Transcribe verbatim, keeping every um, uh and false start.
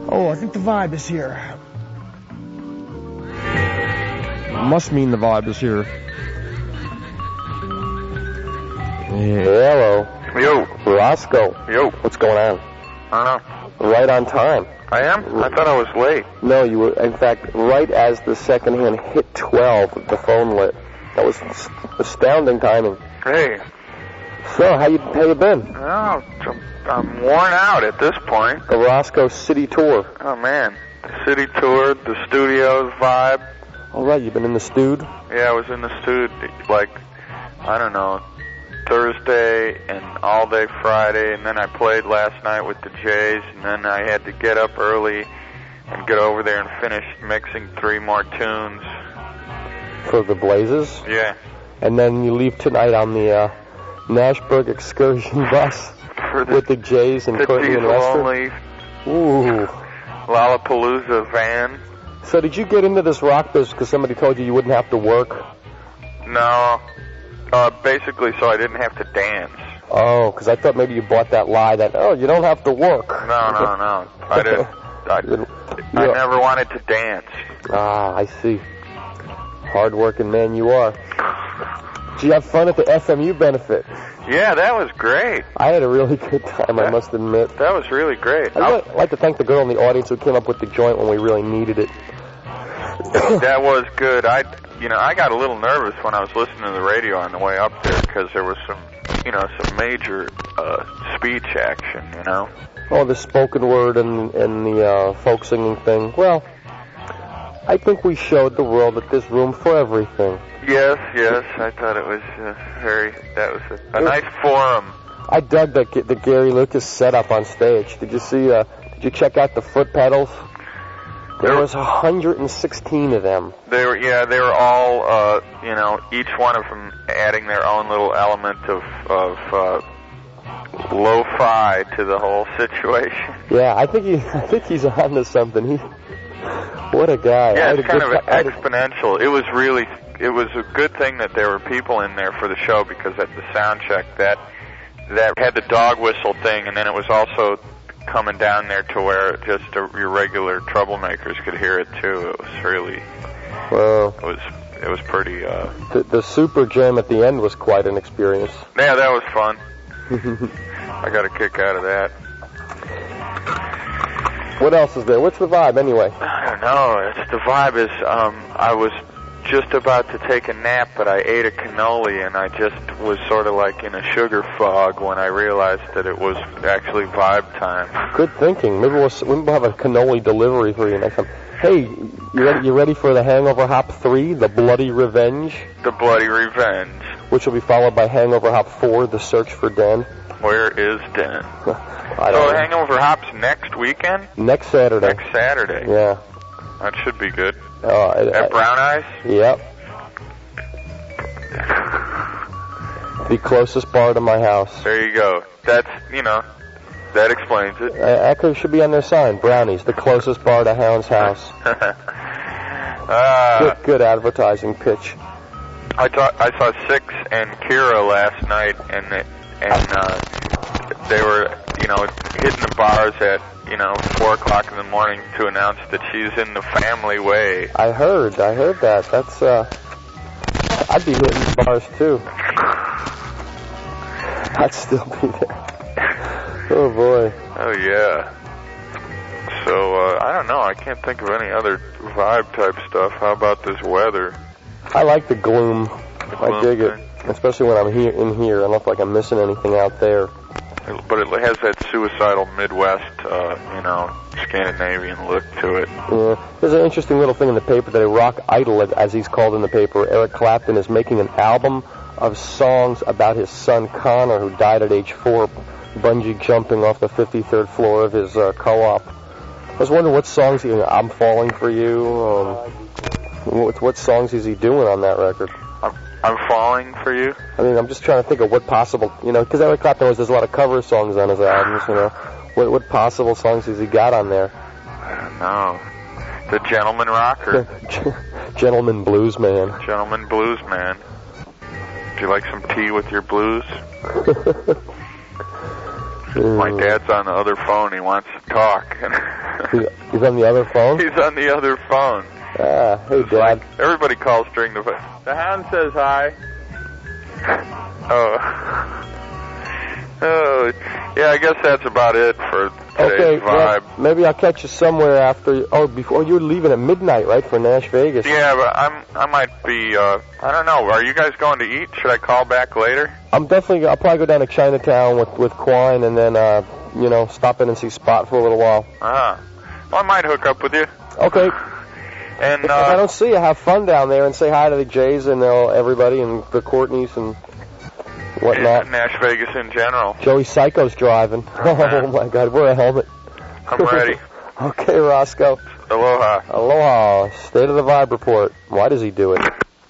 Oh, I think the vibe is here. Must mean the vibe is here. Hello. Yo. Roscoe. Yo. What's going on? I don't know. Right on time. I am? I thought I was late. No, you were, in fact, right as the second hand hit twelve, the phone lit. That was astounding timing. Hey. So, how you how you been? Oh, I'm, I'm worn out at this point. The Roscoe City Tour. Oh, man. The city tour, the studios vibe. All right, you've been in the stewed? Yeah, I was in the stewed, like, I don't know, Thursday and all day Friday, and then I played last night with the Jays, and then I had to get up early and get over there and finish mixing three more tunes. For the Blazes? Yeah. And then you leave tonight on the uh, Nashburg excursion bus For the, with the Jays and the Courtney and Lester? only Ooh. Lollapalooza van. So did you get into this rock business because somebody told you you wouldn't have to work? No. Uh, basically, so I didn't have to dance. Oh, because I thought maybe you bought that lie that, oh, you don't have to work. No, no, no. I didn't. I, I never wanted to dance. Ah, I see. Hard-working man you are. Did you have fun at the F M U benefit? Yeah, that was great. I had a really good time, that, I must admit. That was really great. I'd really like to thank the girl in the audience who came up with the joint when we really needed it. That was good. I, you know, I got a little nervous when I was listening to the radio on the way up there because there was some, you know, some major uh, speech action, you know. Oh, the spoken word and, and the uh, folk singing thing. Well, I think we showed the world that there's room for everything. Yes, yes. I thought it was uh, very, that was a, a nice forum. I dug the, the Gary Lucas setup on stage. Did you see, uh, did you check out the foot pedals? There was one hundred sixteen of them. They were, yeah, they were all, uh, you know, each one of them adding their own little element of, of uh, lo-fi to the whole situation. Yeah, I think he, I think he's onto something. He, what a guy! Yeah, it's kind of t- exponential. It was really, it was a good thing that there were people in there for the show because at the sound check that that had the dog whistle thing, and then it was also coming down there to where just a, your regular troublemakers could hear it too. It was really, well, it was it was pretty. Uh, the, the super jam at the end was quite an experience. Yeah, that was fun. I got a kick out of that. What else is there? What's the vibe anyway? I don't know. It's the vibe is um, I was just about to take a nap, but I ate a cannoli, and I just was sort of like in a sugar fog when I realized that it was actually vibe time. Good thinking. Maybe we'll, maybe we'll have a cannoli delivery for you next time. Hey, you ready, you ready for the Hangover Hop three, The Bloody Revenge? The Bloody Revenge. Which will be followed by Hangover Hop four, The Search for Dan. Where is Dan? I don't so know. Hangover Hop's next weekend? Next Saturday. Next Saturday. Yeah. That should be good. Uh, At I, Brown Eyes? Yep. The closest bar to my house. There you go. That's, you know, that explains it. Uh, Echo should be on their sign. Brownies, the closest bar to Hound's house. uh, good, good advertising pitch. I, thought, I saw Six and Kira last night, and they, and uh, they were, you know, hitting the bars at, you know, four o'clock in the morning to announce that she's in the family way. I heard, I heard that. That's, uh, I'd be hitting bars too. I'd still be there. Oh boy. Oh yeah. So, uh, I don't know, I can't think of any other vibe type stuff. How about this weather? I like the gloom. The I gloom dig thing. it. Especially when I'm here in here. I don't feel like I'm missing anything out there. But it has that suicidal Midwest, uh, you know, Scandinavian look to it. Yeah. There's an interesting little thing in the paper that a rock idol, as he's called in the paper, Eric Clapton, is making an album of songs about his son Connor, who died at age four, bungee jumping off the fifty-third floor of his uh, co-op. I was wondering what songs he, I'm Falling for You. Um, what, what songs is he doing on that record? I'm, I'm Falling for You? I mean, I'm just trying to think of what possible, you know, because Eric Clapton always does a lot of cover songs on his albums, you know. What, what possible songs has he got on there? I don't know. The Gentleman Rocker. Gentleman Blues Man. Gentleman Blues Man. Do you like some tea with your blues? Mm. My dad's on the other phone. He wants to talk. he's, he's on the other phone? He's on the other phone. Ah, hey, It's Dad. like everybody calls during the phone. The hound says hi. Oh. Oh, yeah, I guess that's about it for today's Okay, vibe. well, maybe I'll catch you somewhere after. Oh, before you're leaving at midnight, right, for Nash Vegas? Yeah, but I'm I might be. Uh, I don't know. Are you guys going to eat? Should I call back later? I'm definitely. I'll probably go down to Chinatown with with Quine, and then uh, you know, stop in and see Spot for a little while. Ah, well, I might hook up with you. Okay. And If I uh, don't see you, have fun down there and say hi to the Jays and uh, everybody and the Courtneys and whatnot. and Nash Vegas in general. Joey Psycho's driving. Oh my God, wear a helmet. I'm ready. Okay, Roscoe. Aloha. Aloha. State of the Vibe report. Why does he do it?